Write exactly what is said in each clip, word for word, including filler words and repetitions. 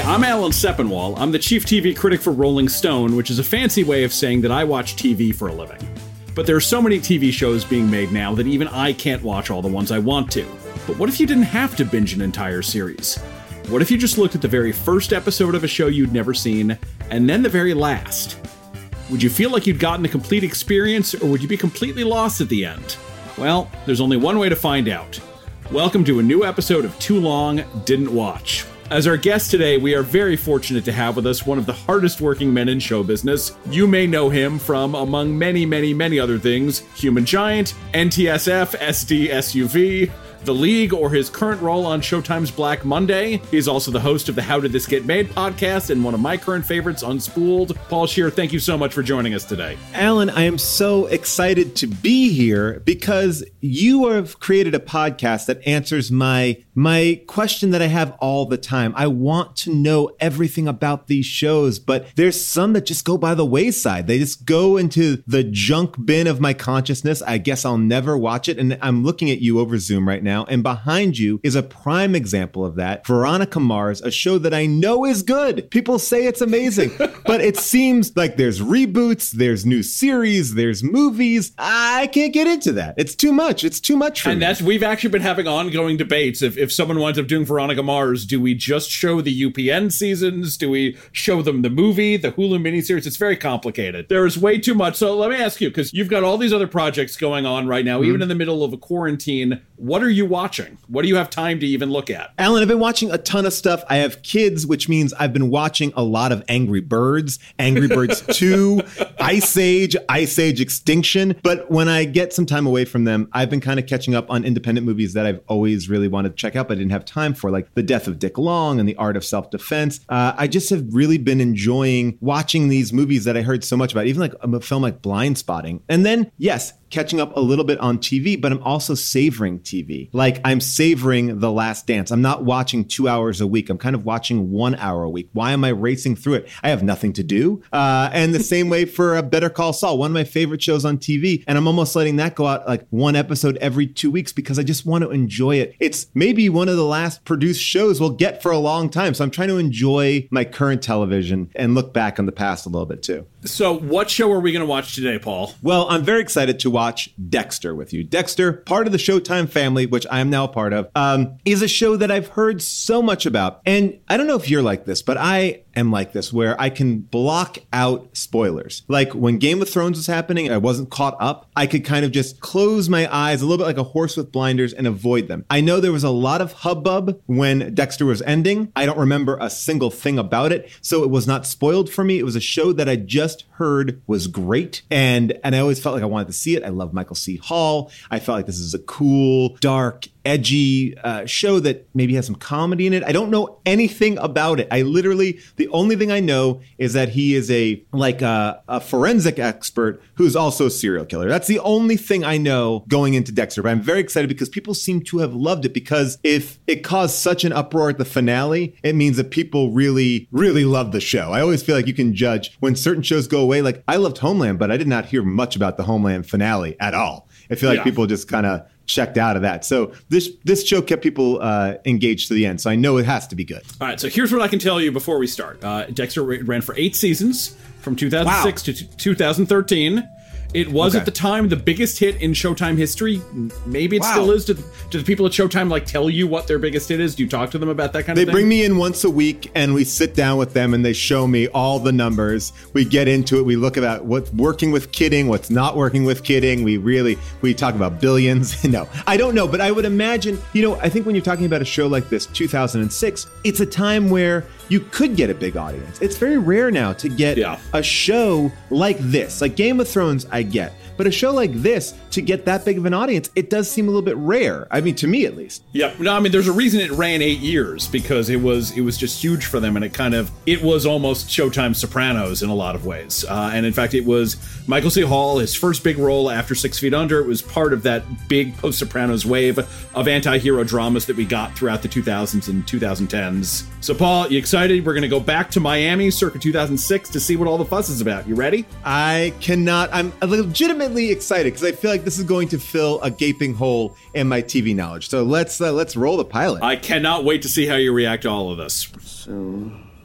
I'm Alan Sepinwall. I'm the chief T V critic for Rolling Stone, which is a fancy way of saying that I watch T V for a living. But there are so many T V shows being made now that even I can't watch all the ones I want to. But what if you didn't have to binge an entire series? What if you just looked at the very first episode of a show you'd never seen, and then the very last? Would you feel like you'd gotten a complete experience, or would you be completely lost at the end? Well, there's only one way to find out. Welcome to a new episode of Too Long Didn't Watch. As our guest today, we are very fortunate to have with us one of the hardest working men in show business. You may know him from, among many, many, many other things, Human Giant, N T S F, S D S U V, The League, or his current role on Showtime's Black Monday. He's also the host of the How Did This Get Made podcast and one of my current favorites, Unspooled. Paul Scheer, thank you so much for joining us today. Alan, I am so excited to be here because you have created a podcast that answers my my question that I have all the time. I want to know everything about these shows, but there's some that just go by the wayside. They just go into the junk bin of my consciousness. I guess I'll never watch it. And I'm looking at you over Zoom right now. And behind you is a prime example of that. Veronica Mars, a show that I know is good. People say it's amazing, but it seems like there's reboots, there's new series, there's movies. I can't get into that. It's too much. It's too much for and me. And that's, we've actually been having ongoing debates. If, if someone winds up doing Veronica Mars, do we just show the U P N seasons? Do we show them the movie, the Hulu miniseries? It's very complicated. There is way too much. So let me ask you, because you've got all these other projects going on right now, mm-hmm. even in the middle of a quarantine. What are you watching? What do you have time to even look at? Alan, I've been watching a ton of stuff. I have kids, which means I've been watching a lot of Angry Birds, Angry Birds two, Ice Age, Ice Age Extinction. But when I get some time away from them, I've been kind of catching up on independent movies that I've always really wanted to check out, but I didn't have time for, like The Death of Dick Long and The Art of Self-Defense. Uh, I just have really been enjoying watching these movies that I heard so much about, even like a film like Blind Spotting. And then, yes, catching up a little bit on T V, but I'm also savoring T V. Like I'm savoring The Last Dance. I'm not watching two hours a week. I'm kind of watching one hour a week. Why am I racing through it? I have nothing to do. Uh, and the same way for uh, Better Call Saul, one of my favorite shows on T V. And I'm almost letting that go out like one episode every two weeks because I just want to enjoy it. It's maybe one of the last produced shows we'll get for a long time. So I'm trying to enjoy my current television and look back on the past a little bit too. So what show are we going to watch today, Paul? Well, I'm very excited to watch Dexter with you. Dexter, part of the Showtime family, which I am now a part of, um, is a show that I've heard so much about. And I don't know if you're like this, but I am like this, where I can block out spoilers. Like when Game of Thrones was happening, I wasn't caught up. I could kind of just close my eyes a little bit like a horse with blinders and avoid them. I know there was a lot of hubbub when Dexter was ending. I don't remember a single thing about it, so it was not spoiled for me. It was a show that I just heard was great, and and I always felt like I wanted to see it. I love Michael C. Hall. I felt like this is a cool, dark, edgy uh, show that maybe has some comedy in it. I don't know anything about it. I literally, the only thing I know is that he is a like a, a forensic expert who's also a serial killer. That's the only thing I know going into Dexter. But I'm very excited because people seem to have loved it, because if it caused such an uproar at the finale, it means that people really, really love the show. I always feel like you can judge when certain shows go away. Like I loved Homeland, but I did not hear much about the Homeland finale at all. I feel like yeah. people just kind of checked out of that. So this this show kept people uh, engaged to the end. So I know it has to be good. All right. So here's what I can tell you before we start. Uh, Dexter ran for eight seasons from two thousand six wow. to t- two thousand thirteen. It was okay. at the time the biggest hit in Showtime history. Maybe it wow. still is. Do, do the people at Showtime like tell you what their biggest hit is? Do you talk to them about that kind they of thing? They bring me in once a week and we sit down with them and they show me all the numbers. We get into it. We look about what's working with kidding, what's not working with kidding. We really, we talk about billions. No, I don't know. But I would imagine, you know, I think when you're talking about a show like this, two thousand six, it's a time where you could get a big audience. It's very rare now to get yeah. a show like this. Like Game of Thrones, I get. But a show like this, to get that big of an audience, it does seem a little bit rare. I mean, to me at least. Yeah, no, I mean, there's a reason it ran eight years because it was it was just huge for them, and it kind of it was almost Showtime Sopranos in a lot of ways. Uh, and in fact, it was Michael C. Hall, his first big role after Six Feet Under. It was part of that big post Sopranos wave of anti-hero dramas that we got throughout the two thousands and twenty tens. So, Paul, you excited? We're going to go back to Miami circa two thousand six to see what all the fuss is about. You ready? I cannot. I'm legitimately excited because I feel like this is going to fill a gaping hole in my T V knowledge. So let's uh, let's roll the pilot. I cannot wait to see how you react to all of this. So,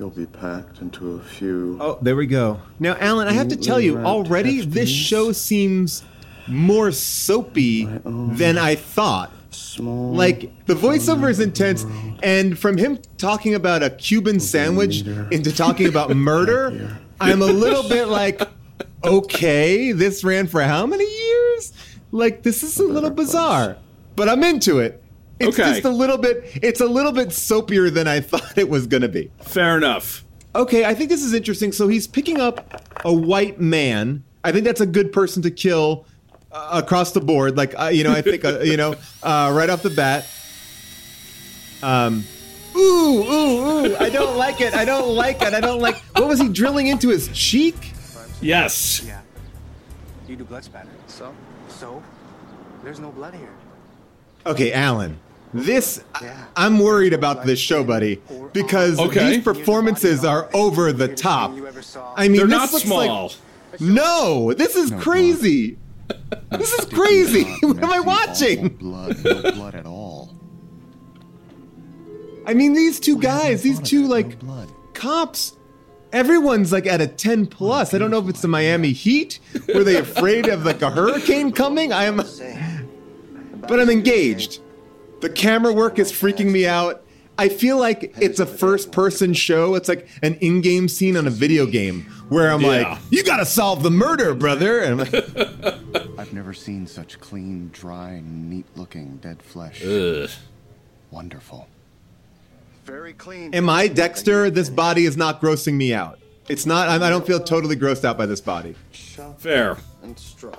You'll be packed into a few. Oh, there we go. Now, Alan, I have to tell you, already this show seems more soapy than I thought. Small. Like, the voiceover is intense, and from him talking about a Cuban sandwich into talking about murder, I'm a little bit like, okay, this ran for how many years? Like, this is a little bizarre, but I'm into it. It's okay. just a little bit, it's a little bit soapier than I thought it was going to be. Fair enough. Okay, I think this is interesting. So he's picking up a white man. I think that's a good person to kill uh, across the board. Like, uh, you know, I think, uh, you know, uh, right off the bat. Um, ooh, ooh, ooh, I don't like it. I don't like it. I don't like, what was he drilling into his cheek? Yes. Yeah. You do blood spatter. So? So? There's no blood here. Okay, Alan. This, I'm worried about this show, buddy, because okay. these performances are over the top. I mean, They're this not looks small. Like, no, this is crazy. This is crazy. What am I watching? Blood, no blood at all. I mean, these two guys, these two, like, cops, everyone's, like, at a ten plus. I don't know if it's the Miami Heat. Were they afraid of, like, a hurricane coming? I am, but I'm engaged. The camera work is freaking me out. I feel like it's a first-person show. It's like an in-game scene on a video game where I'm Yeah. like, you gotta solve the murder, brother. And I'm like, I've never seen such clean, dry, neat-looking dead flesh. Ugh. Wonderful. Very clean. am I Dexter? This body is not grossing me out. It's not, I don't feel totally grossed out by this body. Fair. And strawberry.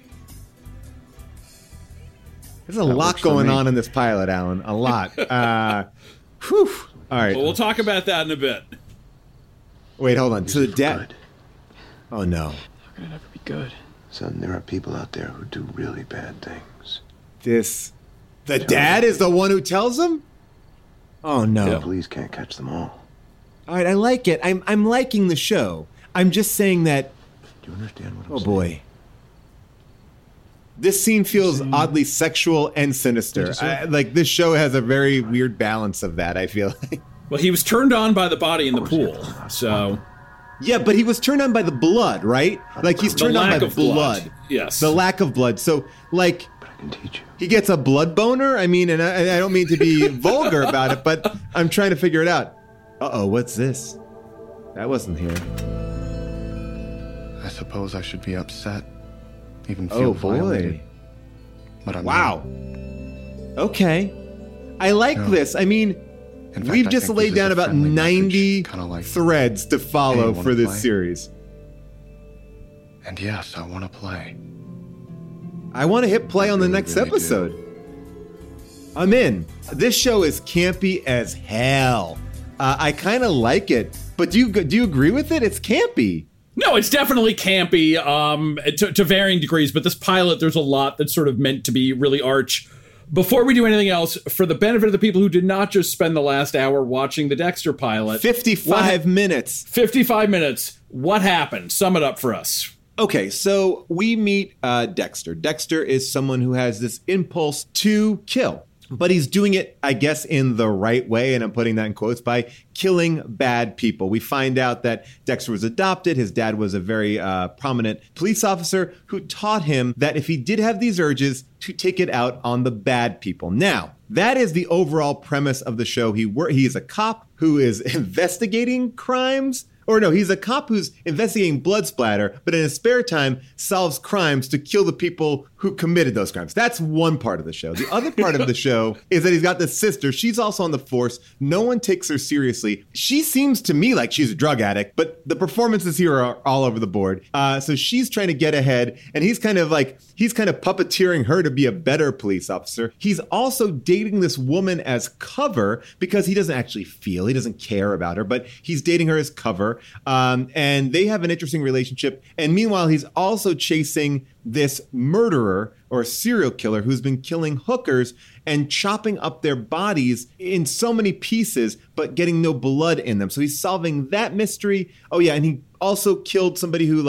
There's a lot works for going me. on in this pilot, Alan. A lot. Uh, whew. All right. Well, we'll talk about that in a bit. Wait, hold on. So the Good. dad. Oh no. Gonna never be good. Son, there are people out there who do really bad things. This. The dad is the one who tells him? Oh no. Yeah. Police can't catch them all. All right, I like it. I'm I'm liking the show. I'm just saying that. Do you understand what I'm Oh saying? boy. This scene feels oddly sexual and sinister. I, like this show has a very weird balance of that. I feel like. Well, he was turned on by the body in the pool, so Yeah, but he was turned on by the blood, right? Like he's the turned on by lack the of blood. blood. Yes. The lack of blood. So like. But I can teach you. He gets a blood boner? I mean, and I, I don't mean to be vulgar about it, but I'm trying to figure it out. Uh-oh, what's this? That wasn't here. I suppose I should be upset. Even feel Oh, violated. boy. But I'm Wow. Okay. I like Yeah. this. I mean, In fact, we've I just think laid this is down a about friendly ninety message, kinda like, threads to follow hey, for wanna this play? series. And yes, I want to play. I want to hit play on the really, next really do. episode. I'm in. This show is campy as hell. Uh, I kind of like it, but do you do you agree with it? It's campy. No, it's definitely campy um, to, to varying degrees, but this pilot, there's a lot that's sort of meant to be really arch. Before we do anything else, for the benefit of the people who did not just spend the last hour watching the Dexter pilot, fifty-five what- minutes. fifty-five minutes, what happened? Sum it up for us. Okay, so we meet uh, Dexter. Dexter is someone who has this impulse to kill, but he's doing it, I guess, in the right way, and I'm putting that in quotes, by killing bad people. We find out that Dexter was adopted. His dad was a very uh, prominent police officer who taught him that if he did have these urges, to take it out on the bad people. Now, that is the overall premise of the show. He wor- he is a cop who is investigating crimes. Or no, he's a cop who's investigating blood splatter, but in his spare time solves crimes to kill the people who committed those crimes. That's one part of the show. The other part of the show is that he's got this sister. She's also on the force. No one takes her seriously. She seems to me like she's a drug addict, but the performances here are all over the board. Uh, so she's trying to get ahead, and he's kind of like, he's kind of puppeteering her to be a better police officer. He's also dating this woman as cover because he doesn't actually feel, he doesn't care about her, but he's dating her as cover. Um, and they have an interesting relationship. And meanwhile, he's also chasing this murderer or serial killer who's been killing hookers and chopping up their bodies in so many pieces, but getting no blood in them. So he's solving that mystery. Oh yeah, and he also killed somebody who, like,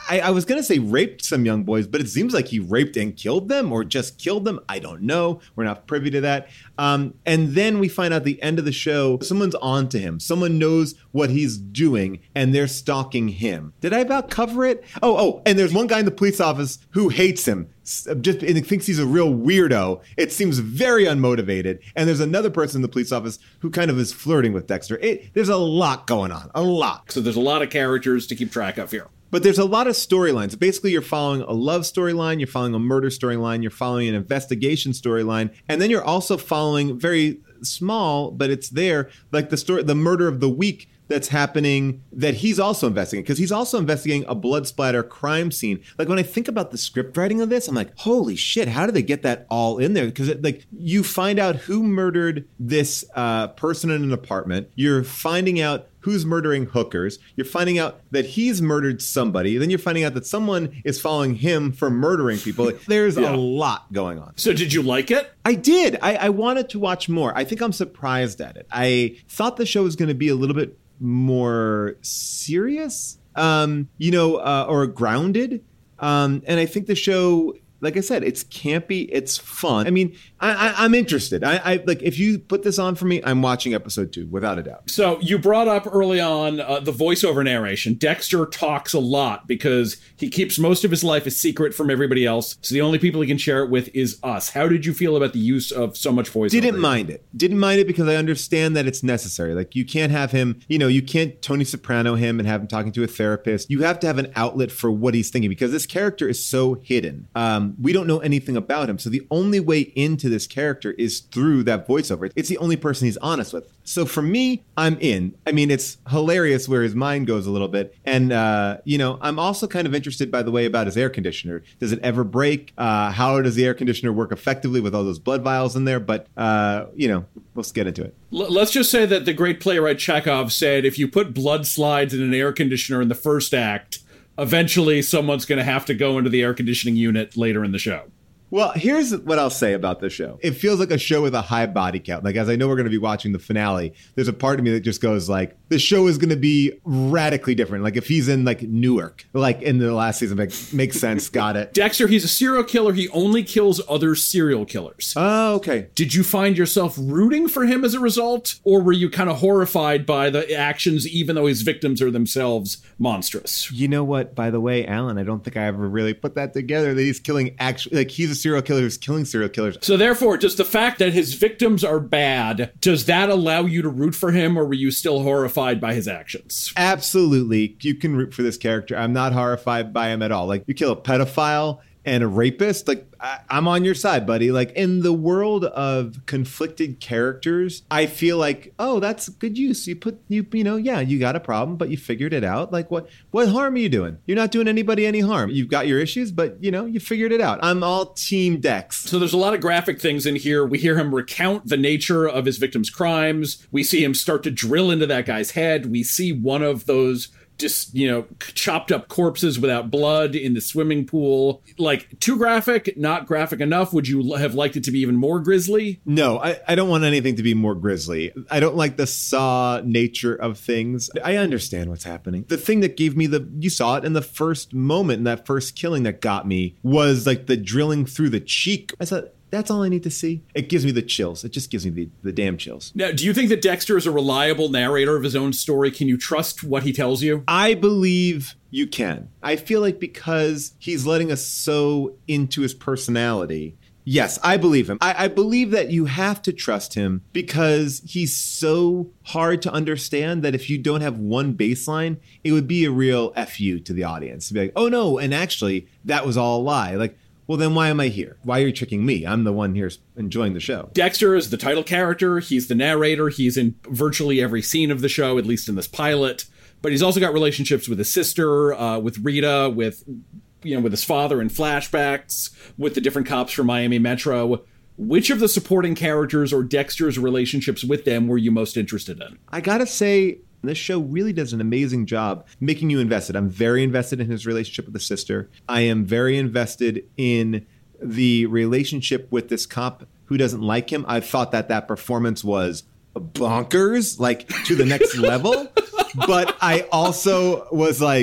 I, I was going to say raped some young boys, but it seems like he raped and killed them or just killed them. I don't know. We're not privy to that. Um, and then we find out at the end of the show, someone's on to him. Someone knows what he's doing and they're stalking him. Did I about cover it? Oh, oh, and there's one guy in the police office who hates him. Just and thinks he's a real weirdo. It seems very unmotivated. And there's another person in the police office who kind of is flirting with Dexter. It, there's a lot going on, a lot. So there's a lot of characters to keep track of here. But there's a lot of storylines. Basically, you're following a love storyline, you're following a murder storyline, you're following an investigation storyline, and then you're also following very small, but it's there, like the story, the murder of the week that's happening that he's also investigating, because he's also investigating a blood splatter crime scene. Like when I think about the script writing of this, I'm like, holy shit, how did they get that all in there? Because like you find out who murdered this uh, person in an apartment. You're finding out who's murdering hookers. You're finding out that he's murdered somebody. Then you're finding out that someone is following him for murdering people. Like, there's yeah. a lot going on. So did you like it? I did. I, I wanted to watch more. I think I'm surprised at it. I thought the show was going to be a little bit more serious, um, you know, uh, or grounded. Um, and I think the show, like I said, it's campy, it's fun. I mean, I, I, I'm interested. I, I like if you put this on for me, I'm watching episode two without a doubt. So you brought up early on uh, the voiceover narration. Dexter talks a lot because he keeps most of his life a secret from everybody else. So the only people he can share it with is us. How did you feel about the use of so much voiceover? Didn't mind it. Didn't mind it because I understand that it's necessary. Like you can't have him, you know, you can't Tony Soprano him and have him talking to a therapist. You have to have an outlet for what he's thinking because this character is so hidden. Um, we don't know anything about him. So the only way into this character is through that voiceover. It's the only person he's honest with. So for me, I'm in. I mean, it's hilarious where his mind goes a little bit. And, uh, you know, I'm also kind of interested, by the way, about his air conditioner. Does it ever break? Uh, how does the air conditioner work effectively with all those blood vials in there? But, uh, you know, let's get into it. L- let's just say that the great playwright Chekhov said, if you put blood slides in an air conditioner in the first act, eventually someone's going to have to go into the air conditioning unit later in the show. Well, here's what I'll say about the show. It feels like a show with a high body count. Like, as I know we're going to be watching the finale, there's a part of me that just goes like, the show is going to be radically different. Like if he's in like Newark, like in the last season, like makes sense. Got it. Dexter, he's a serial killer. He only kills other serial killers. Oh, okay. Did you find yourself rooting for him as a result? Or were you kind of horrified by the actions, even though his victims are themselves monstrous? You know what, by the way, Alan, I don't think I ever really put that together, that he's killing actually, like he's a serial killer who's killing serial killers. So therefore, just the fact that his victims are bad, does that allow you to root for him, or were you still horrified by his actions? Absolutely. You can root for this character. I'm not horrified by him at all. Like, you kill a pedophile and a rapist, like, I, I'm on your side, buddy. Like, in the world of conflicted characters, I feel like, oh, that's good use. You put, you you know, yeah, you got a problem, but you figured it out. Like, what what harm are you doing? You're not doing anybody any harm. You've got your issues, but, you know, you figured it out. I'm all team Dex. So there's a lot of graphic things in here. We hear him recount the nature of his victim's crimes. We see him start to drill into that guy's head. We see one of those just, you know, chopped up corpses without blood in the swimming pool. Like, too graphic, not graphic enough? Would you have liked it to be even more grisly? No, I, I don't want anything to be more grisly. I don't like the Saw nature of things. I understand what's happening. The thing that gave me the, you saw it in the first moment, in that first killing that got me, was like the drilling through the cheek. I thought, that's all I need to see. It gives me the chills. It just gives me the, the damn chills. Now, do you think that Dexter is a reliable narrator of his own story? Can you trust what he tells you? I believe you can. I feel like because he's letting us so into his personality, yes, I believe him. I, I believe that you have to trust him because he's so hard to understand that if you don't have one baseline, it would be a real F you to the audience. To be like, oh no, and actually, that was all a lie. Like, well, then why am I here? Why are you tricking me? I'm the one here enjoying the show. Dexter is the title character. He's the narrator. He's in virtually every scene of the show, at least in this pilot. But he's also got relationships with his sister, uh, with Rita, with, you know, with his father in flashbacks, with the different cops from Miami Metro. Which of the supporting characters or Dexter's relationships with them were you most interested in? I gotta say, this show really does an amazing job making you invested. I'm very invested in his relationship with the sister. I am very invested in the relationship with this cop who doesn't like him. I thought that that performance was bonkers, like to the next level. But I also was like,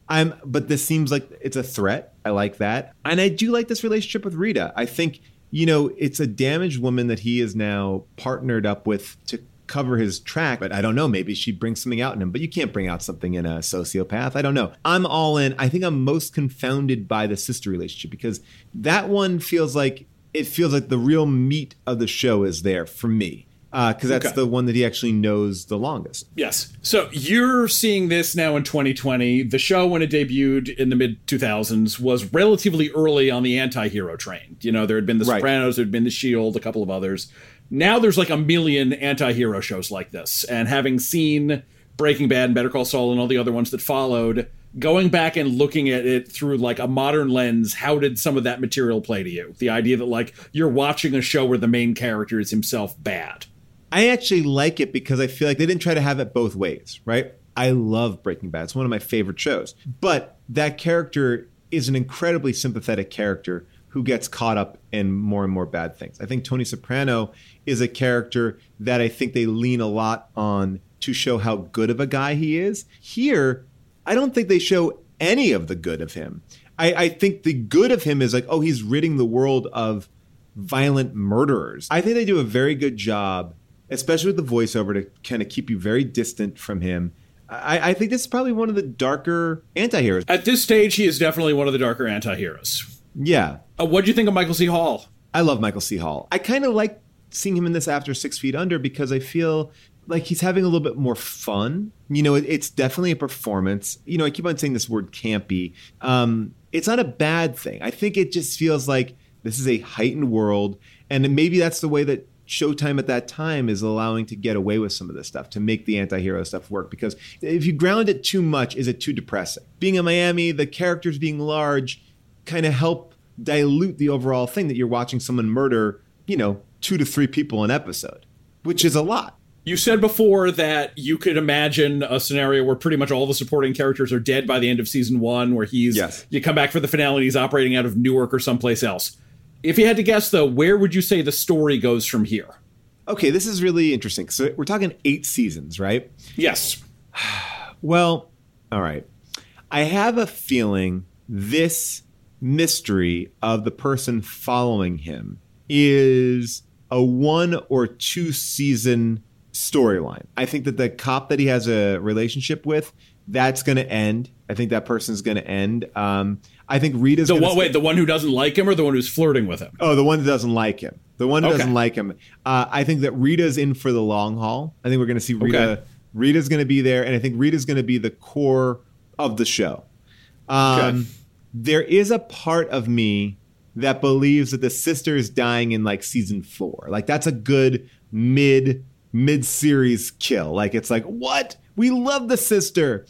I'm, but this seems like it's a threat. I like that. And I do like this relationship with Rita. I think, you know, it's a damaged woman that he is now partnered up with to cover his track. But I don't know, maybe she brings something out in him. But you can't bring out something in a sociopath. I don't know. I'm all in. I think I'm most confounded by the sister relationship because that one feels like, it feels like the real meat of the show is there for me. Because uh, that's okay. The one that he actually knows the longest. Yes. So you're seeing this now in twenty twenty. The show, when it debuted in the mid two thousands, was relatively early on the anti-hero train. You know, there had been The Sopranos, right. There had been The Shield, a couple of others. Now there's like a million anti-hero shows like this. And having seen Breaking Bad and Better Call Saul and all the other ones that followed, going back and looking at it through like a modern lens, how did some of that material play to you? The idea that like you're watching a show where the main character is himself bad. I actually like it because I feel like they didn't try to have it both ways, right? I love Breaking Bad. It's one of my favorite shows. But that character is an incredibly sympathetic character who gets caught up in more and more bad things. I think Tony Soprano is a character that I think they lean a lot on to show how good of a guy he is. Here, I don't think they show any of the good of him. I, I think the good of him is like, oh, he's ridding the world of violent murderers. I think they do a very good job, especially with the voiceover, to kind of keep you very distant from him. I, I think this is probably one of the darker anti-heroes. At this stage, he is definitely one of the darker anti-heroes. Yeah. Uh, what do you think of Michael C. Hall? I love Michael C. Hall. I kind of like seeing him in this after Six Feet Under because I feel like he's having a little bit more fun. You know, it, it's definitely a performance. You know, I keep on saying this word campy. Um, it's not a bad thing. I think it just feels like this is a heightened world. And maybe that's the way that Showtime at that time is allowing to get away with some of this stuff, to make the anti-hero stuff work. Because if you ground it too much, is it too depressing? Being in Miami, the characters being large kind of help dilute the overall thing that you're watching someone murder, you know, two to three people an episode, which is a lot. You said before that you could imagine a scenario where pretty much all the supporting characters are dead by the end of season one, where he's, yes. You come back for the finale and he's operating out of Newark or someplace else. If you had to guess, though, where would you say the story goes from here? Okay, this is really interesting. So we're talking eight seasons, right? Yes. Well, all right. I have a feeling this mystery of the person following him is a one or two season storyline. I think that the cop that he has a relationship with, that's going to end. I think that person's going to end. Um, I think Rita's the going one. Wait, the one who doesn't like him, or the one who's flirting with him? Oh, the one that doesn't like him. The one who okay. doesn't like him. Uh, I think that Rita's in for the long haul. I think we're going to see Rita. Okay. Rita's going to be there, and I think Rita's going to be the core of the show. Um, okay. There is a part of me that believes that the sister is dying in like season four. Like that's a good mid mid series kill. Like it's like, what? We love the sister.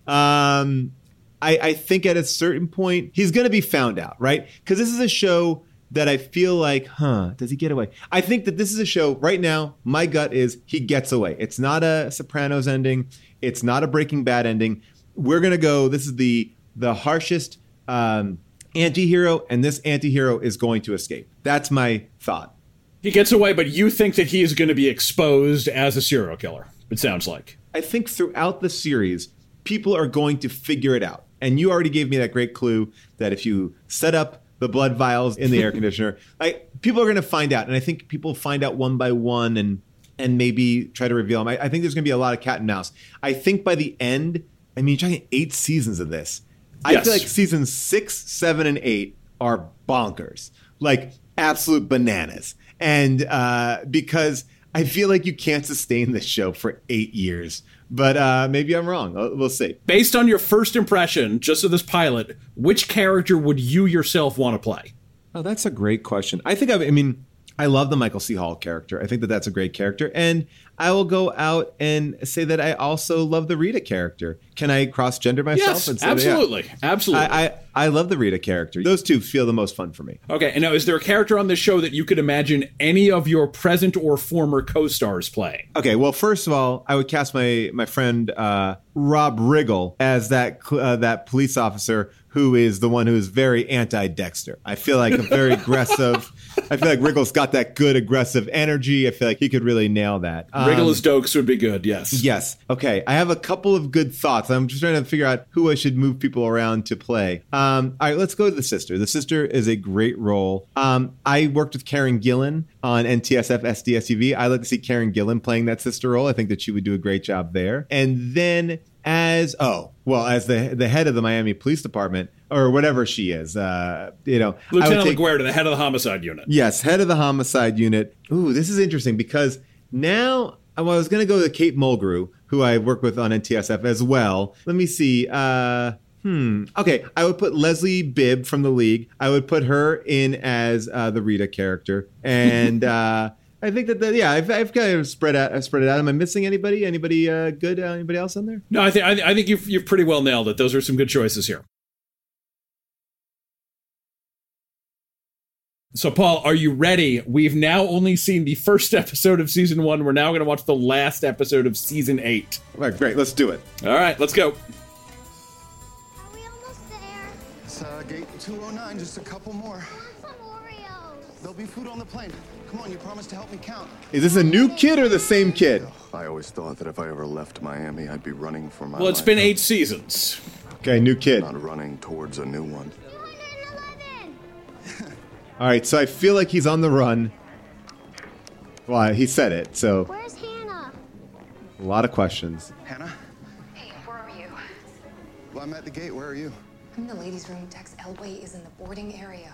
Um, I, I think at a certain point he's going to be found out, right? Because this is a show that I feel like, huh, does he get away? I think that this is a show right now. My gut is he gets away. It's not a Sopranos ending. It's not a Breaking Bad ending. We're going to go. This is the the harshest um, anti-hero, and this anti-hero is going to escape. That's my thought. He gets away, but you think that he is going to be exposed as a serial killer, it sounds like. I think throughout the series, people are going to figure it out. And you already gave me that great clue that if you set up the blood vials in the air conditioner, like people are going to find out. And I think people find out one by one and and maybe try to reveal them. I, I think there's going to be a lot of cat and mouse. I think by the end, I mean, you're talking eight seasons of this. I yes. feel like seasons six, seven, and eight are bonkers, like absolute bananas. And uh, because I feel like you can't sustain this show for eight years. But uh, maybe I'm wrong. We'll see. Based on your first impression, just of this pilot, which character would you yourself want to play? Oh, that's a great question. I think, I, I mean, I love the Michael C. Hall character. I think that that's a great character. And I will go out and say that I also love the Rita character. Can I cross-gender myself? Yes, and say absolutely. That, yeah. Absolutely. I, I, I love the Rita character. Those two feel the most fun for me. Okay, and now is there a character on this show that you could imagine any of your present or former co-stars playing? Okay, well, first of all, I would cast my, my friend uh, Rob Riggle as that uh, that police officer who is the one who is very anti-Dexter. I feel like a very aggressive. I feel like Riggles got that good aggressive energy. I feel like he could really nail that. Um, Riggle as Dokes would be good, yes. Yes. Okay. I have a couple of good thoughts. I'm just trying to figure out who I should move people around to play. Um, all right, let's go to the sister. The sister is a great role. Um, I worked with Karen Gillan on N T S F S D S U V. I like to see Karen Gillan playing that sister role. I think that she would do a great job there. And then as, oh, well, as the the head of the Miami Police Department, or whatever she is, uh, you know. Lieutenant take, LaGuardia, the head of the homicide unit. Yes, head of the homicide unit. Ooh, this is interesting because now well, I was going to go to Kate Mulgrew, who I work with on N T S F as well. Let me see. Uh, hmm. Okay, I would put Leslie Bibb from the League. I would put her in as uh, the Rita character. And uh, I think that, the, yeah, I've, I've kind of spread out, I've spread it out. Am I missing anybody? Anybody uh, good? Uh, anybody else on there? No, I think I, I think you've you've pretty well nailed it. Those are some good choices here. So, Paul, are you ready? We've now only seen the first episode of season one. We're now going to watch the last episode of season eight. All right, great. Let's do it. All right, let's go. Are we almost there? It's uh, gate two oh nine, just a couple more. I want some Oreos. There'll be food on the plane. Come on, you promised to help me count. Is this a new kid or the same kid? I always thought that if I ever left Miami, I'd be running for my Well, it's life. been eight seasons. Okay, new kid. Not running towards a new one. two eleven. All right, so I feel like he's on the run. Well, he said it, so Where's Hannah? a lot of questions. Hannah? Hey, where are you? Well, I'm at the gate. Where are you? I'm in the ladies' room. Tex Elway is in the boarding area.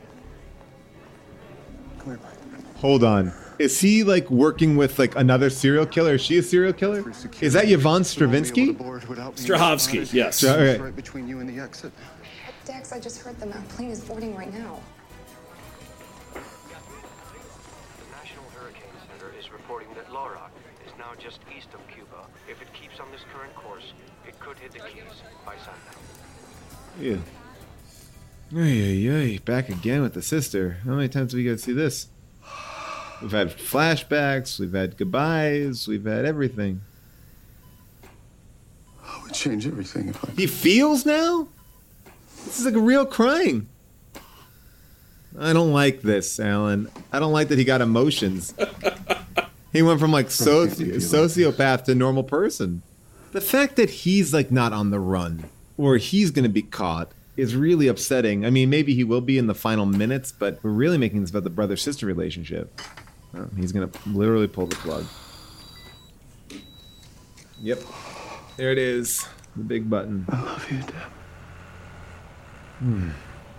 Come here. Hold on. Is he like working with like another serial killer? Is she a serial killer? Is that Yvonne Stravinsky? Strahovski, yes. Stra- okay. Right between you and the exit. Dex, I just heard the plane is boarding right now. The National Hurricane Center is reporting that Laura is now just east of Cuba. If it keeps on this current course, it could hit the Keys by sundown. Yeah. Ay, ay, ay. Back again with the sister. How many times have we got to see this? We've had flashbacks, we've had goodbyes, we've had everything. I would change everything if I He feels now? This is like a real crying. I don't like this, Alan. I don't like that he got emotions. He went from like soci- sociopath to normal person. The fact that he's like not on the run or he's going to be caught is really upsetting. I mean, maybe he will be in the final minutes, but we're really making this about the brother-sister relationship. Oh, he's going to literally pull the plug. Yep. There it is. The big button. I love you, Deb. Hmm.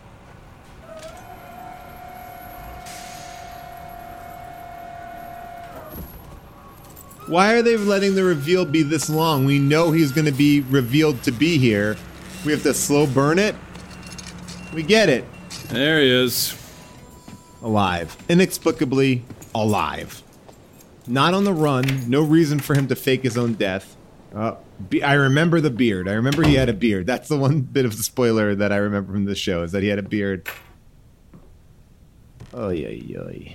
Why are they letting the reveal be this long? We know he's going to be revealed to be here. We have to slow burn it? We get it. There he is. Alive. Inexplicably alive. Not on the run. No reason for him to fake his own death. Uh, be- I remember the beard. I remember he had a beard. That's the one bit of the spoiler that I remember from the show, is that he had a beard. Oy, oy, oy.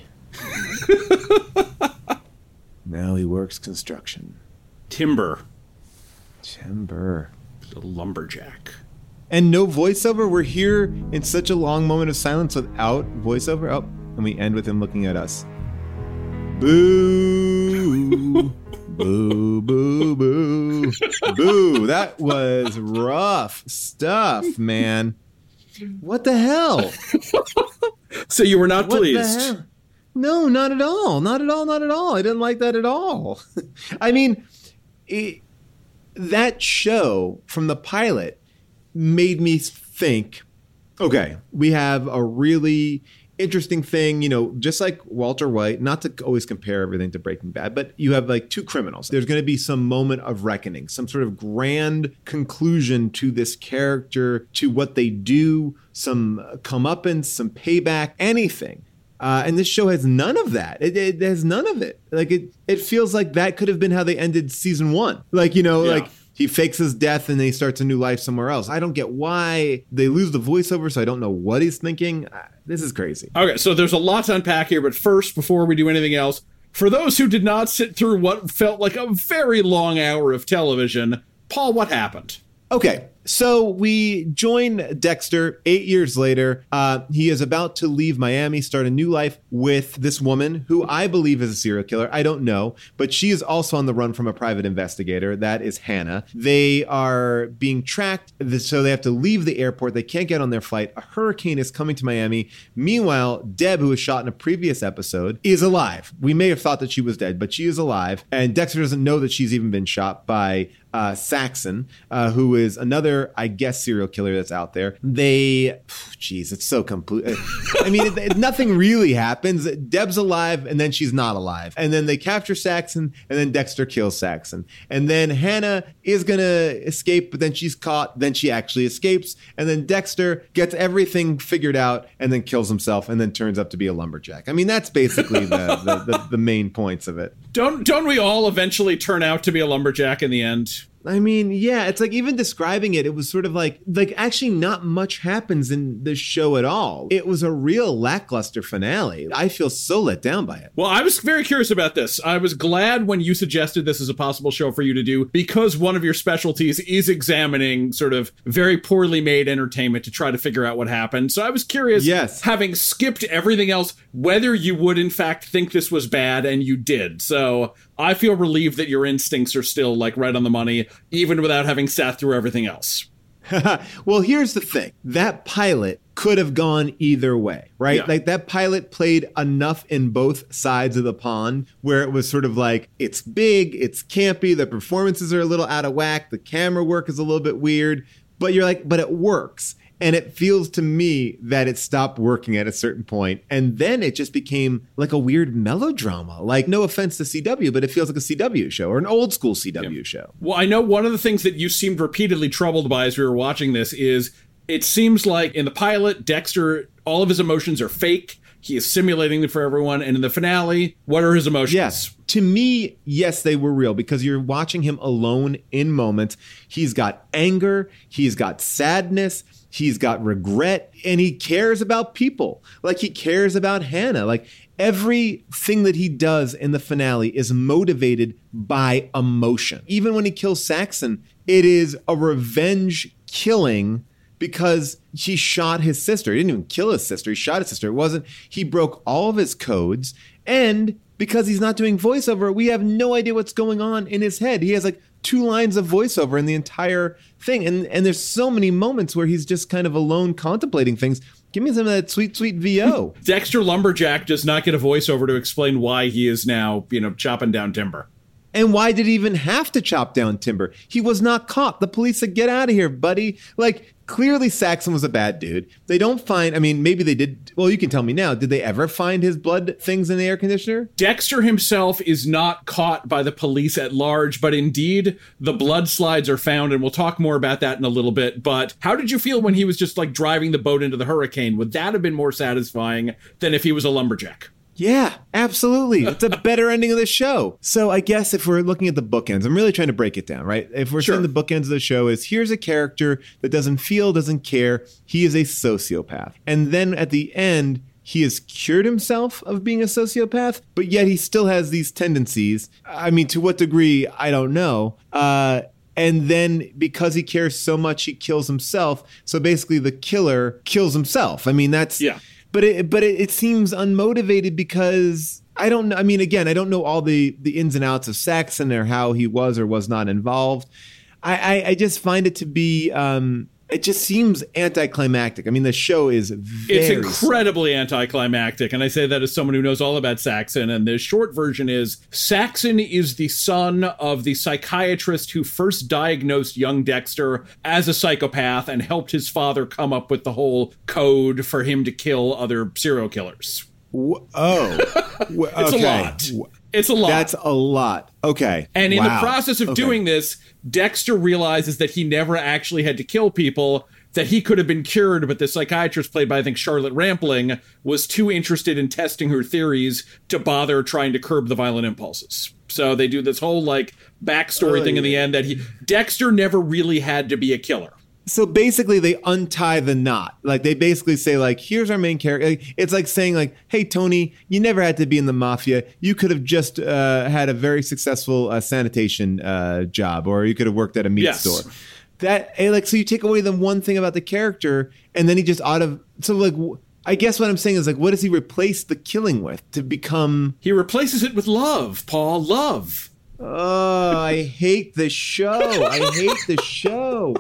Now he works construction. Timber. Timber. A lumberjack. And no voiceover? We're here in such a long moment of silence without voiceover? Oh, and we end with him looking at us. Boo. Boo, boo, boo. Boo. That was rough stuff, man. What the hell? So you were not What pleased? the hell? No, not at all. Not at all. Not at all. I didn't like that at all. I mean, it, that show from the pilot made me think, okay, we have a really interesting thing, you know, just like Walter White, not to always compare everything to Breaking Bad, but you have like two criminals. There's going to be some moment of reckoning, some sort of grand conclusion to this character, to what they do, some comeuppance, some payback, anything. Uh, and this show has none of that. It, it has none of it. Like it, it feels like that could have been how they ended season one. Like, you know, Yeah. like he fakes his death and then he starts a new life somewhere else. I don't get why they lose the voiceover, so I don't know what he's thinking. Uh, This is crazy. Okay, so there's a lot to unpack here, but first, before we do anything else, for those who did not sit through what felt like a very long hour of television, Paul, what happened? Okay, So we join Dexter eight years later. Uh, he is about to leave Miami, start a new life with this woman who I believe is a serial killer. I don't know, but she is also on the run from a private investigator. That is Hannah. They are being tracked, so they have to leave the airport. They can't get on their flight. A hurricane is coming to Miami. Meanwhile, Deb, who was shot in a previous episode, is alive. We may have thought that she was dead, but she is alive. And Dexter doesn't know that she's even been shot by uh, Saxon, uh, who is another, I guess, serial killer that's out there. They, jeez, it's so complete. I mean, it, it, nothing really happens. Deb's alive, and then she's not alive. And then they capture Saxon, and then Dexter kills Saxon. And then Hannah is going to escape, but then she's caught. Then she actually escapes. And then Dexter gets everything figured out and then kills himself and then turns up to be a lumberjack. I mean, that's basically the, the, the, the main points of it. Don't, don't we all eventually turn out to be a lumberjack in the end? I mean, yeah, it's like even describing it, it was sort of like, like actually not much happens in this show at all. It was a real lackluster finale. I feel so let down by it. Well, I was very curious about this. I was glad when you suggested this as a possible show for you to do, because one of your specialties is examining sort of very poorly made entertainment to try to figure out what happened. So I was curious, yes, having skipped everything else, whether you would in fact think this was bad, and you did. So I feel relieved that your instincts are still like right on the money, even without having sat through everything else. Well, here's the thing. That pilot could have gone either way, right? Yeah. Like that pilot played enough in both sides of the pond where it was sort of like, it's big, it's campy, the performances are a little out of whack, the camera work is a little bit weird, but you're like, but it works. And it feels to me that it stopped working at a certain point. And then it just became like a weird melodrama. Like, no offense to C W, but it feels like a C W show or an old school C W yeah. show. Well, I know one of the things that you seemed repeatedly troubled by as we were watching this is it seems like in the pilot, Dexter, all of his emotions are fake. He is simulating them for everyone. And in the finale, what are his emotions? Yes. To me, yes, they were real because you're watching him alone in moments. He's got anger. He's got sadness. He's got regret, and he cares about people. Like he cares about Hannah. Like everything that he does in the finale is motivated by emotion. Even when he kills Saxon, it is a revenge killing because he shot his sister. He didn't even kill his sister. He shot his sister. It wasn't, he broke all of his codes. And because he's not doing voiceover, we have no idea what's going on in his head. He has like two lines of voiceover in the entire thing. And and there's so many moments where he's just kind of alone contemplating things. Give me some of that sweet, sweet V O. Dexter Lumberjack does not get a voiceover to explain why he is now, you know, chopping down timber. And why did he even have to chop down timber? He was not caught. The police said, get out of here, buddy. Like, clearly Saxon was a bad dude. They don't find, I mean, maybe they did. Well, you can tell me now. Did they ever find his blood things in the air conditioner? Dexter himself is not caught by the police at large, but indeed the blood slides are found. And we'll talk more about that in a little bit. But how did you feel when he was just like driving the boat into the hurricane? Would that have been more satisfying than if he was a lumberjack? Yeah, absolutely. It's a better ending of the show. So I guess if we're looking at the bookends, I'm really trying to break it down, right? If we're sure. saying the bookends of the show is here's a character that doesn't feel, doesn't care. He is a sociopath. And then at the end, he has cured himself of being a sociopath, but yet he still has these tendencies. I mean, to what degree, I don't know. Uh, and then because he cares so much, he kills himself. So basically the killer kills himself. I mean, that's... Yeah. But it, but it, it seems unmotivated because I don't know. I mean, again, I don't know all the, the ins and outs of Saxon or how he was or was not involved. I, I, I just find it to be, um, it just seems anticlimactic. I mean, the show is very... It's incredibly slow. Anticlimactic. And I say that as someone who knows all about Saxon. And the short version is Saxon is the son of the psychiatrist who first diagnosed young Dexter as a psychopath and helped his father come up with the whole code for him to kill other serial killers. Oh, okay. It's a lot. It's a lot. That's a lot. Okay. And in wow. the process of okay. doing this, Dexter realizes that he never actually had to kill people, that he could have been cured, but the psychiatrist played by, I think, Charlotte Rampling was too interested in testing her theories to bother trying to curb the violent impulses. So they do this whole, like, backstory oh, thing yeah. in the end that he Dexter never really had to be a killer. So basically they untie the knot. Like they basically say like, here's our main character. It's like saying like, hey, Tony, you never had to be in the mafia. You could have just uh, had a very successful uh, sanitation uh, job, or you could have worked at a meat yes. store. that, and like, so you take away the one thing about the character, and then he just out of, so like, I guess what I'm saying is like, what does he replace the killing with to become? He replaces it with love, Paul. Love. Oh, I hate the show. I hate the show.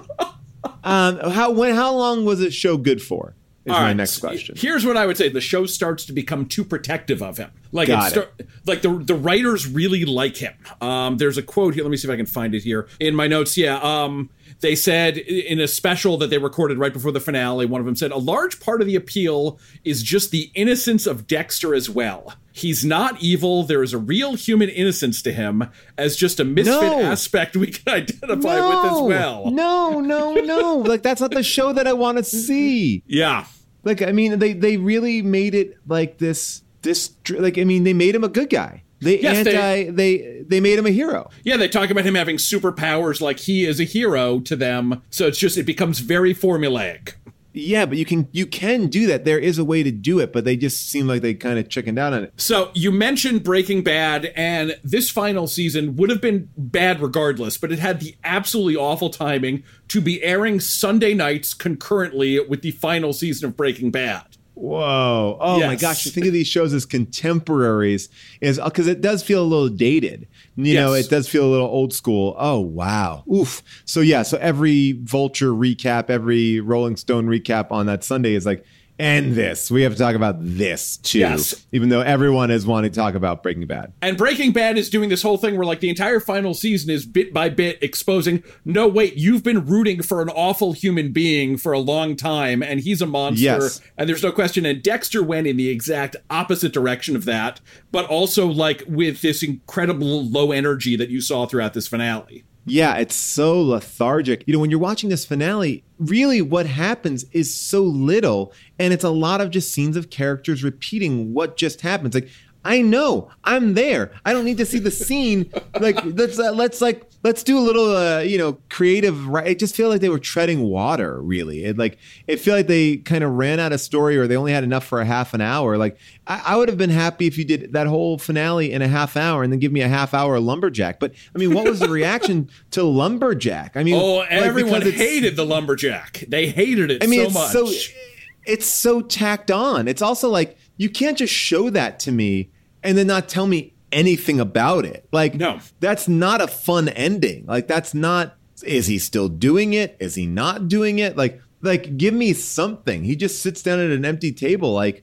Um, how when how long was the show good for? Is All my right, next question. Here's what I would say: the show starts to become too protective of him. Like, Got it start, like the the writers really like him. Um, there's a quote here. Let me see if I can find it here in my notes. Yeah. Um, they said in a special that they recorded right before the finale, one of them said, a large part of the appeal is just the innocence of Dexter as well. He's not evil. There is a real human innocence to him as just a misfit No. aspect we can identify no, with as well. No, no, no. Like, that's not the show that I want to see. Yeah. Like, I mean, they, they really made it like this, this, like, I mean, they made him a good guy. They Yes, they- anti, they, they made him a hero. Yeah, they talk about him having superpowers like he is a hero to them. So it's just, it becomes very formulaic. Yeah, but you can, you can do that. There is a way to do it, but they just seem like they kind of chickened out on it. So you mentioned Breaking Bad, and this final season would have been bad regardless, but it had the absolutely awful timing to be airing Sunday nights concurrently with the final season of Breaking Bad. Whoa. Oh my Yes. gosh. You think of these shows as contemporaries is because it does feel a little dated. You know, Yes. it does feel a little old school. Oh, wow. Oof. So yeah, so every Vulture recap, every Rolling Stone recap on that Sunday is like, and this. We have to talk about this too. Yes. Even though everyone is wanting to talk about Breaking Bad. And Breaking Bad is doing this whole thing where, like, the entire final season is bit by bit exposing, no, wait, you've been rooting for an awful human being for a long time, and he's a monster, Yes. and there's no question. And Dexter went in the exact opposite direction of that, but also, like, with this incredible low energy that you saw throughout this finale. Yeah, it's so lethargic. You know, when you're watching this finale, really what happens is so little, and it's a lot of just scenes of characters repeating what just happened. It's like, I know, I'm there. I don't need to see the scene. Like, let's uh, let's like let's do a little, uh, you know, creative. Right? It just feel like they were treading water. Really, it like it feel like they kind of ran out of story, or they only had enough for a half an hour. Like, I, I would have been happy if you did that whole finale in a half hour and then give me a half hour Lumberjack. But I mean, what was the reaction to Lumberjack? I mean, Oh, like, everyone because it's- hated the Lumberjack. They hated it I mean, so it's much. so it's so tacked on. It's also like you can't just show that to me and then not tell me anything about it. Like, No. that's not a fun ending. Like, that's not. Is he still doing it? Is he not doing it? Like, like give me something. He just sits down at an empty table. Like,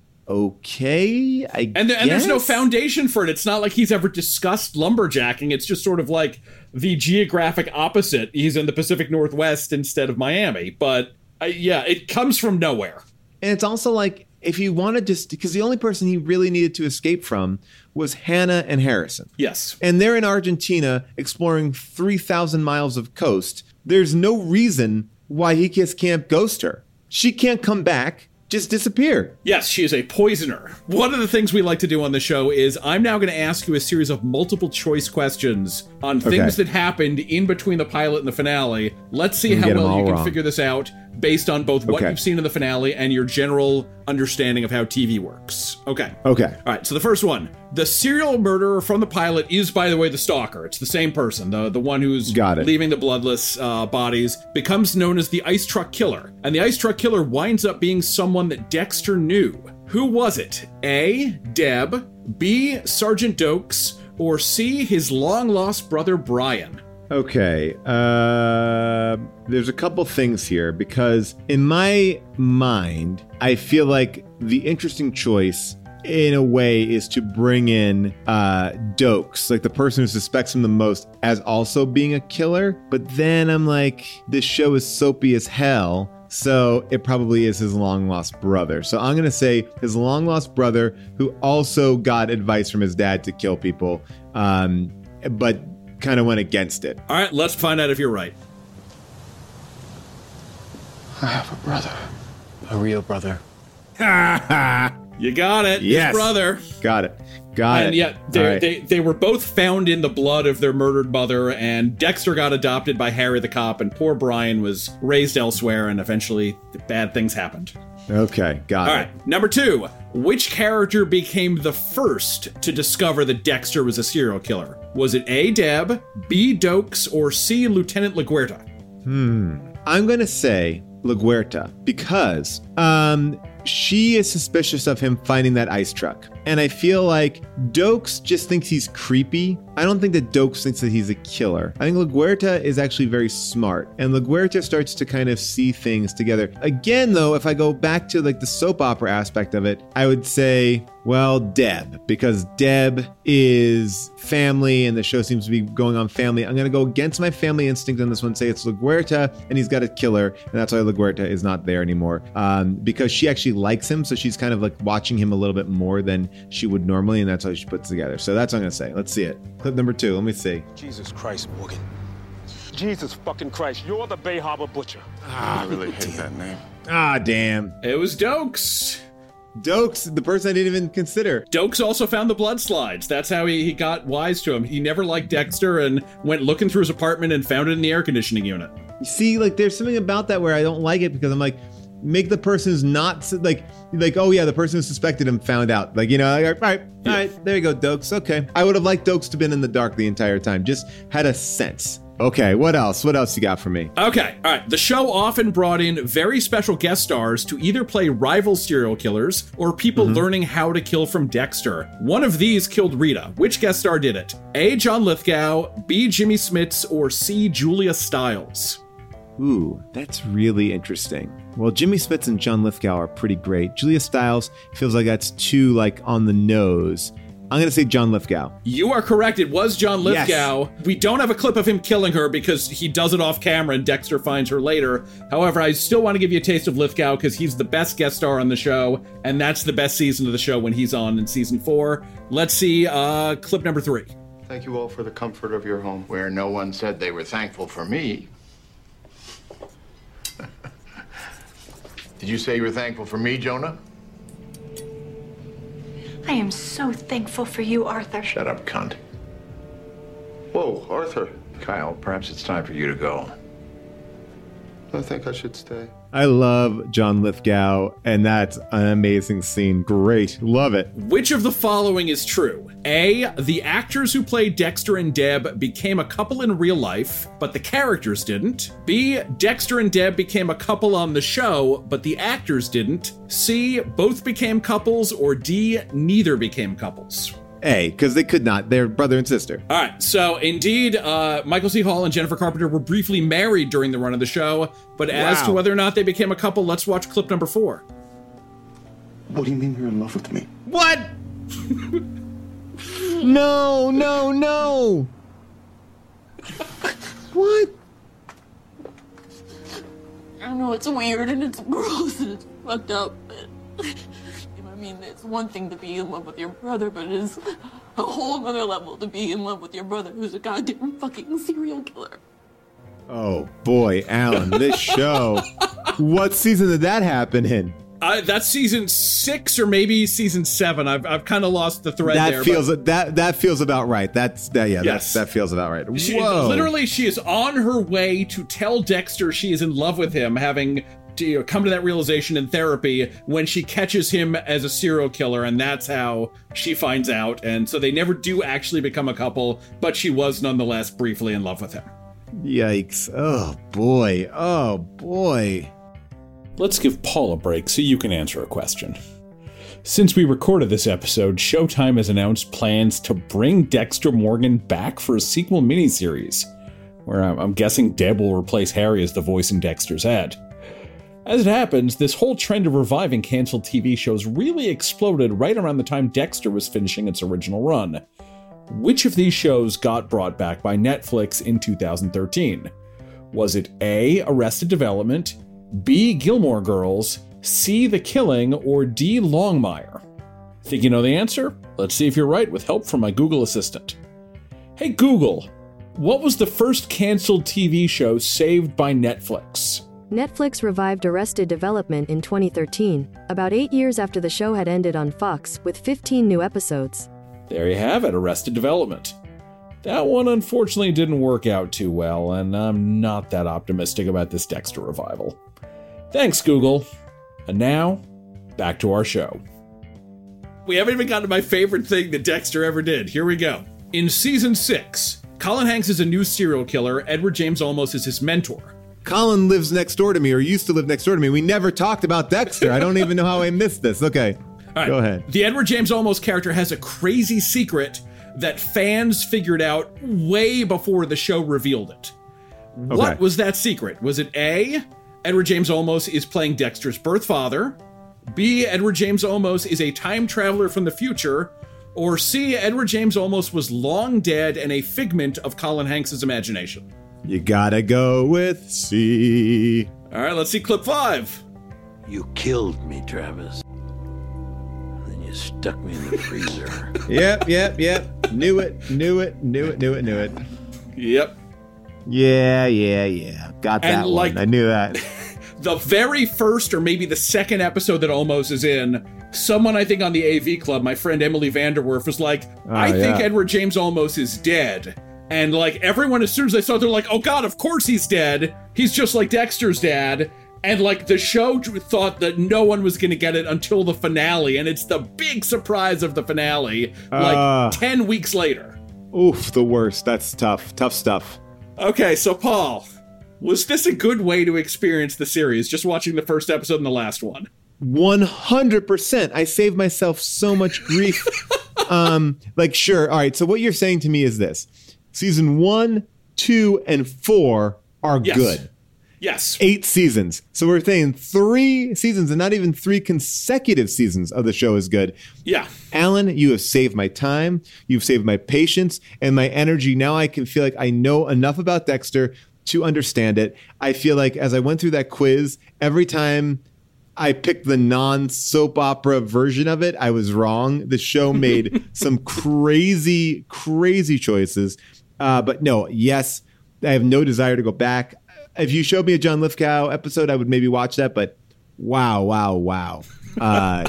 okay, I And, there, and there's no guess. foundation for it. It's not like he's ever discussed lumberjacking. It's just sort of like the geographic opposite. He's in the Pacific Northwest instead of Miami. But uh, yeah, it comes from nowhere. And it's also like, if you want to just, because the only person he really needed to escape from was Hannah and Harrison. Yes. And they're in Argentina exploring three thousand miles of coast. There's no reason why he just can't ghost her. She can't come back, just disappear. Yes, she is a poisoner. One of the things we like to do on the show is I'm now going to ask you a series of multiple choice questions on things Okay. that happened in between the pilot and the finale. Let's see And how get 'em well you all can wrong. figure this out based on both what Okay. you've seen in the finale and your general understanding of how T V works. Okay. Okay. All right, so the first one. The serial murderer from the pilot is, by the way, the stalker. It's the same person, the, the one who's Got it. leaving the bloodless uh, bodies, becomes known as the Ice Truck Killer. And the Ice Truck Killer winds up being someone that Dexter knew. Who was it? A. Deb, B. Sergeant Dokes, or C. his long-lost brother Brian? Okay. Uh, there's a couple things here because in my mind, I feel like the interesting choice in a way is to bring in uh, Dokes, like the person who suspects him the most, as also being a killer. But then I'm like, this show is soapy as hell. So it probably is his long lost brother. So I'm going to say his long lost brother who also got advice from his dad to kill people, um, but kind of went against it. All right, let's find out if you're right. I have a brother. A real brother. You got it. Yes. His brother. Got it. Got And it. yet, they, All right. they they were both found in the blood of their murdered mother, and Dexter got adopted by Harry the cop, and poor Brian was raised elsewhere, and eventually bad things happened. Okay, got All it. right, number two. Which character became the first to discover that Dexter was a serial killer? Was it A. Deb, B. Dokes, or C. Lieutenant LaGuerta? I'm going to say LaGuerta because um, she is suspicious of him finding that ice truck. And I feel like Dokes just thinks he's creepy. I don't think that Dokes thinks that he's a killer. I think LaGuerta is actually very smart. And LaGuerta starts to kind of see things together. Again, though, if I go back to like the soap opera aspect of it, I would say, well, Deb, because Deb is family and the show seems to be going on family. I'm going to go against my family instinct on this one, say it's LaGuerta and he's got a killer. And that's why LaGuerta is not there anymore. Um, because she actually likes him. So she's kind of like watching him a little bit more than she would normally, and that's how she puts it together. So that's what I'm gonna say. Let's see it. Clip number two. Let me see. Jesus Christ, Morgan. Jesus fucking Christ. You're the Bay Harbor Butcher. I really hate that name. Ah, damn. It was Dokes. Dokes, the person I didn't even consider. Dokes also found the blood slides. That's how he, he got wise to him. He never liked Dexter and went looking through his apartment and found it in the air conditioning unit. You see, like, there's something about that where I don't like it because I'm like, make the person who's not like like oh yeah the person who suspected him found out, like, you know, like, all right all Yeah. right there you go, Dokes. Okay, I would have liked Dokes to have been in the dark the entire time, just had a sense. Okay, what else what else you got for me? Okay, all right. The show often brought in very special guest stars to either play rival serial killers or people Mm-hmm. learning how to kill from Dexter. One of these killed Rita. Which guest star did it? A. John Lithgow, B. Jimmy Smits, or C. Julia Stiles? Ooh, that's really interesting. Well, Jimmy Smits and John Lithgow are pretty great. Julia Stiles feels like that's too, like, on the nose. I'm going to say John Lithgow. You are correct. It was John Lithgow. Yes. We don't have a clip of him killing her because he does it off camera and Dexter finds her later. However, I still want to give you a taste of Lithgow because he's the best guest star on the show, and that's the best season of the show when he's on in season four. Let's see uh, clip number three. Thank you all for the comfort of your home. Where no one said they were thankful for me. Did you say you were thankful for me, Jonah? I am so thankful for you, Arthur. Shut up, cunt. Whoa, Arthur. Kyle, perhaps it's time for you to go. I think I should stay. I love John Lithgow, and that's an amazing scene. Great. Love it. Which of the following is true? A. The actors who played Dexter and Deb became a couple in real life, but the characters didn't. B. Dexter and Deb became a couple on the show, but the actors didn't. C. Both became couples, or D. Neither became couples. A, because they could not. They're brother and sister. All right, so indeed, uh, Michael C. Hall and Jennifer Carpenter were briefly married during the run of the show, but as Wow. to whether or not they became a couple, let's watch clip number four. What do you mean you're in love with me? What? No, no, no. What? I know it's weird and it's gross and it's fucked up, but I mean, it's one thing to be in love with your brother, but it is a whole other level to be in love with your brother who's a goddamn fucking serial killer. Oh boy, Alan, this show. What season did that happen in? Uh, that's season six or maybe season seven. I've I've kind of lost the thread That there. feels but that that feels about right. That's that yeah. Yes. That's, that feels about right. she, Whoa! literally, she is on her way to tell Dexter she is in love with him, having to, you know, come to that realization in therapy when she catches him as a serial killer, and that's how she finds out. And so they never do actually become a couple, but she was nonetheless briefly in love with him. Yikes! Oh boy! Oh boy! Let's give Paul a break so you can answer a question. Since we recorded this episode, Showtime has announced plans to bring Dexter Morgan back for a sequel miniseries, where I'm, I'm guessing Deb will replace Harry as the voice in Dexter's head. As it happens, this whole trend of reviving canceled T V shows really exploded right around the time Dexter was finishing its original run. Which of these shows got brought back by Netflix in two thousand thirteen? Was it A. Arrested Development, B. Gilmore Girls, C. The Killing, or D. Longmire? Think you know the answer? Let's see if you're right with help from my Google Assistant. Hey Google, what was the first canceled T V show saved by Netflix? Netflix revived Arrested Development in twenty thirteen, about eight years after the show had ended on Fox, with fifteen new episodes. There you have it, Arrested Development. That one unfortunately didn't work out too well, and I'm not that optimistic about this Dexter revival. Thanks, Google. And now, back to our show. We haven't even gotten to my favorite thing that Dexter ever did. Here we go. In season six, Colin Hanks is a new serial killer. Edward James Olmos is his mentor. Colin lives next door to me or used to live next door to me. We never talked about Dexter. I don't even know how I missed this. Okay, right. Go ahead. The Edward James Olmos character has a crazy secret that fans figured out way before the show revealed it. Okay. What was that secret? Was it A, Edward James Olmos is playing Dexter's birth father, B, Edward James Olmos is a time traveler from the future, or C, Edward James Olmos was long dead and a figment of Colin Hanks' imagination? You gotta go with C. All right, let's see clip five. You killed me, Travis. Then you stuck me in the freezer. Yep, yep, yep. Knew it, knew it, knew it, knew it, knew it. Yep. Yeah, yeah, yeah. Got that And, like, one. I knew that. The very first or maybe the second episode that Olmos is in, someone I think on the A V Club, my friend Emily Vanderwerf, was like, Oh, I think yeah. Edward James Olmos is dead. And like everyone, as soon as they saw it, they're like, oh God, of course he's dead. He's just like Dexter's dad. And like the show thought that no one was going to get it until the finale. And it's the big surprise of the finale, like Uh. ten weeks later. Oof, the worst. That's tough. Tough stuff. Okay, so Paul, was this a good way to experience the series, just watching the first episode and the last one? one hundred percent. I saved myself so much grief. um, like, sure. All right. So what you're saying to me is this. Season one, two, and four are Yes. good. Yes. Eight seasons. So we're saying three seasons and not even three consecutive seasons of the show is good. Yeah. Alan, you have saved my time. You've saved my patience and my energy. Now I can feel like I know enough about Dexter to understand it. I feel like as I went through that quiz, every time I picked the non-soap opera version of it, I was wrong. The show made some crazy, crazy choices. Uh, but no, yes, I have no desire to go back. If you showed me a John Lithgow episode, I would maybe watch that. But wow, wow, wow. Uh,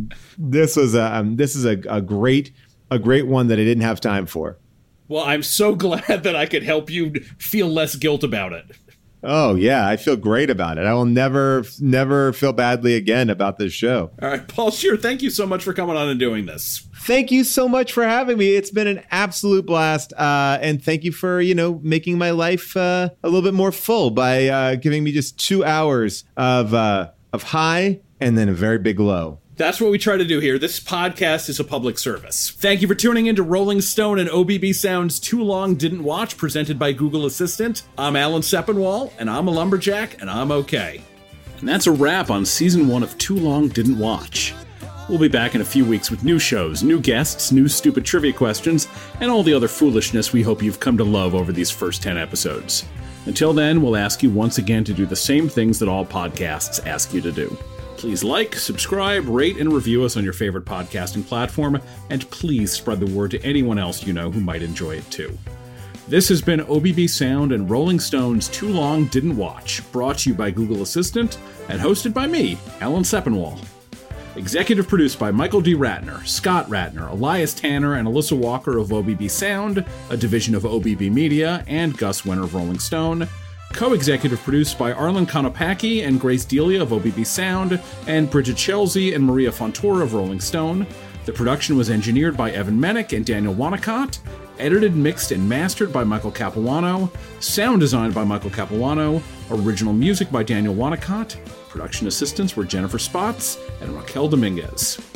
this was a, um, this is a, a great, a great one that I didn't have time for. Well, I'm so glad that I could help you feel less guilt about it. Oh, yeah. I feel great about it. I will never, never feel badly again about this show. All right, Paul Scheer, thank you so much for coming on and doing this. Thank you so much for having me. It's been an absolute blast. Uh, and thank you for, you know, making my life uh, a little bit more full by uh, giving me just two hours of, uh, of high and then a very big low. That's what we try to do here. This podcast is a public service. Thank you for tuning in to Rolling Stone and O B B Sound's Too Long Didn't Watch, presented by Google Assistant. I'm Alan Sepinwall, and I'm a lumberjack, and I'm okay. And that's a wrap on season one of Too Long Didn't Watch. We'll be back in a few weeks with new shows, new guests, new stupid trivia questions, and all the other foolishness we hope you've come to love over these first ten episodes. Until then, we'll ask you once again to do the same things that all podcasts ask you to do. Please like, subscribe, rate, and review us on your favorite podcasting platform, and please spread the word to anyone else you know who might enjoy it too. This has been O B B Sound and Rolling Stone's Too Long Didn't Watch, brought to you by Google Assistant and hosted by me, Alan Sepinwall. Executive produced by Michael D. Ratner, Scott Ratner, Elias Tanner, and Alyssa Walker of O B B Sound, a division of O B B Media, and Gus Winter of Rolling Stone. Co-executive produced by Arlen Konopacki and Grace Delia of O B B Sound, and Bridget Chelsea and Maria Fontoura of Rolling Stone. The production was engineered by Evan Menick and Daniel Wanacott, edited, mixed, and mastered by Michael Capuano, sound designed by Michael Capuano, original music by Daniel Wanacott, production assistants were Jennifer Spots and Raquel Dominguez.